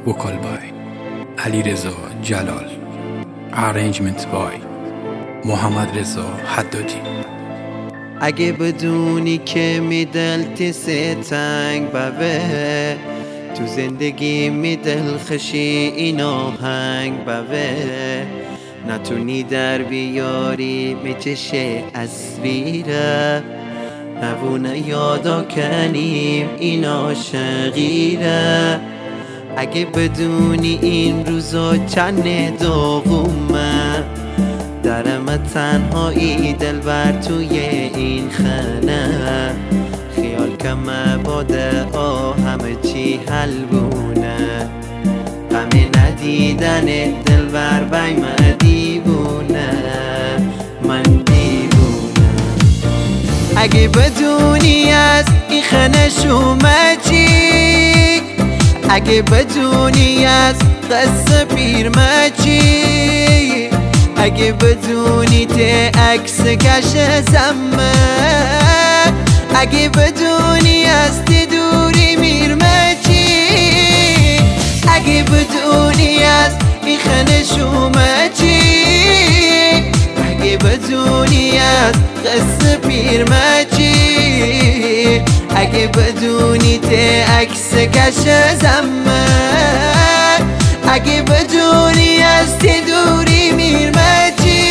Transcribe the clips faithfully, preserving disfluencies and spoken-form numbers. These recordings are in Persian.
وکال بای علیرضا جلال، ارنجمنت بای محمد رضا حدادی. اگه بدونی که می دلتی سی تنگ بوه، تو زندگی می دل خشی این آهنگ بوه، نتونی در بیاری می چشه اسویره، نبونه یادا کنیم این عاشقیره. اگه بدونی این روزا چند داغومه، درم تنهایی دلبر توی این خانه، خیال که مباده آه همه چی حل بونه، غم ندیدن دلبر بای من دیوونه، من دیوونه. اگه بدونی از این خانه شومه چی، اگه بدونی از قصه پیر چی، اگه بدونی ته عکس کش زمه، اگه بدونی از تی دوری میرمه چی، اگه بدونی از این خانه شومه چی، اگه بدونی از قصه پیر چی، اگه بدونی ته عکس کش زمه، اگه بدونی از تی دوری میرمه چی.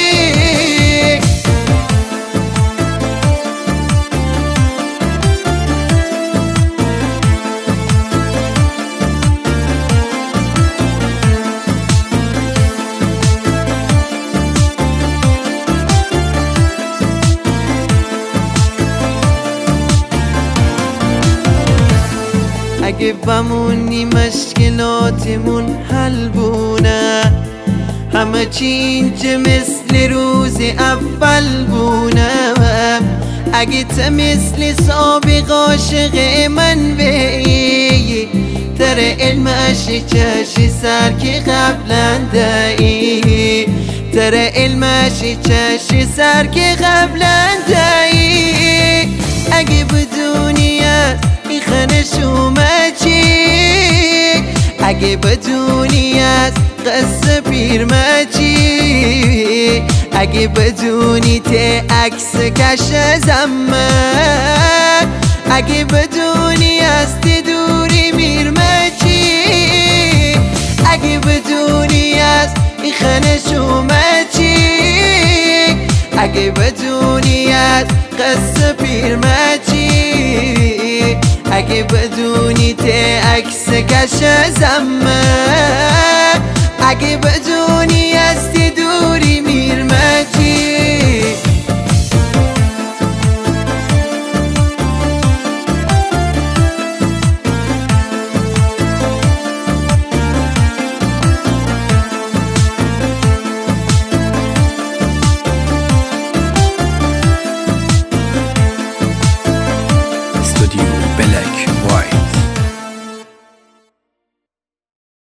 اگه بمونی مشکلاتمون حل بونه، همه چی اینجا مثل روز اول بونه، اگه تا مثل سابق عاشق من بی، تر علمش چشی سر که قبلا دایی، تر علمش چشی سر که قبلا دایی. اگه بدونی از این خانه شومه چی، اگه بدونی از قصه پیر چی، اگه بدونی ته عکس کش زمه، اگه بدونی از تی دوری میرمه چی، اگه بدونی از این خانه شومه چی، اگه بدونی از قصه پیر چی، اگه بدونی ته عکس کش زمه، اگه بدونی